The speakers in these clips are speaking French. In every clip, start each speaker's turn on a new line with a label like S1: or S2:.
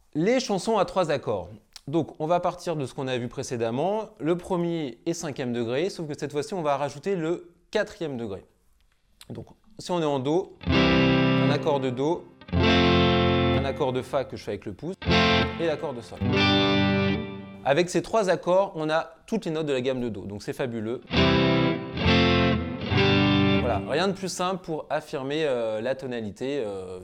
S1: Les chansons à 3 accords. Donc, on va partir de ce qu'on a vu précédemment. Le premier est 5e degré, sauf que cette fois-ci, on va rajouter le 4e degré. Donc, si on est en Do, un accord de Do, un accord de Fa que je fais avec le pouce, et l'accord de Sol. Avec ces 3 accords, on a toutes les notes de la gamme de Do, donc c'est fabuleux. Voilà, rien de plus simple pour affirmer la tonalité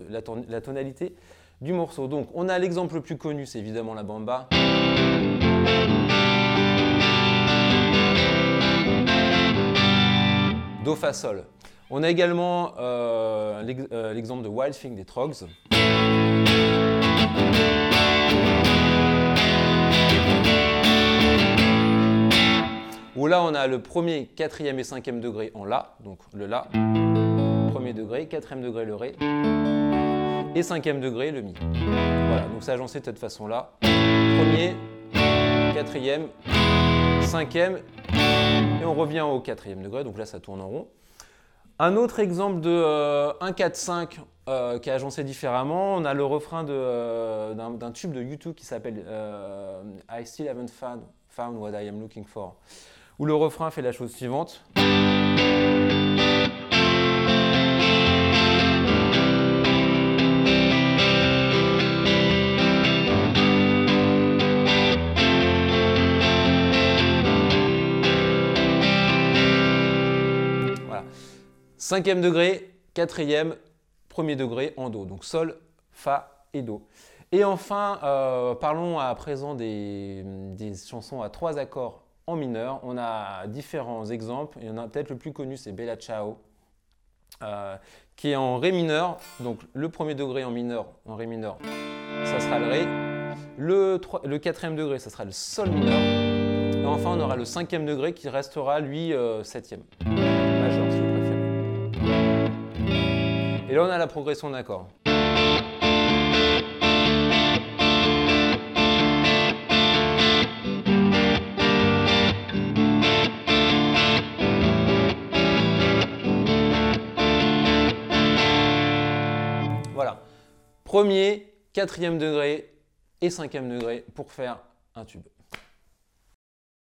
S1: du morceau. Donc, on a l'exemple le plus connu, c'est évidemment la bamba. Do, Fa, Sol. On a également l'exemple de Wild Thing des Troggs. Où là, on a le premier, 4e et 5e degré en La, donc le La, 1er degré, 4e degré le Ré, et 5e degré le Mi. Voilà, donc c'est agencé de cette façon-là. 1er, 4e, 5e, et on revient au 4e degré, donc là ça tourne en rond. Un autre exemple de 1, 4, 5 qui est agencé différemment, on a le refrain d'un tube de U2 qui s'appelle I Still Haven't Found What I Am Looking For, où le refrain fait la chose suivante. Voilà. 5e degré, 4e, 1er degré en Do. Donc Sol, Fa et Do. Et enfin, parlons à présent des chansons à 3 accords en mineur. On a différents exemples. Il y en a peut-être le plus connu, c'est Bella Ciao, qui est en Ré mineur. Donc le 1er degré en mineur, en Ré mineur, ça sera le Ré. Le 4e degré, ça sera le Sol mineur. Et enfin, on aura le 5e degré qui restera, lui, 7e. Majeur, si vous préférez. Et là, on a la progression d'accords. Voilà, 1er, 4e degré et 5e degré pour faire un tube.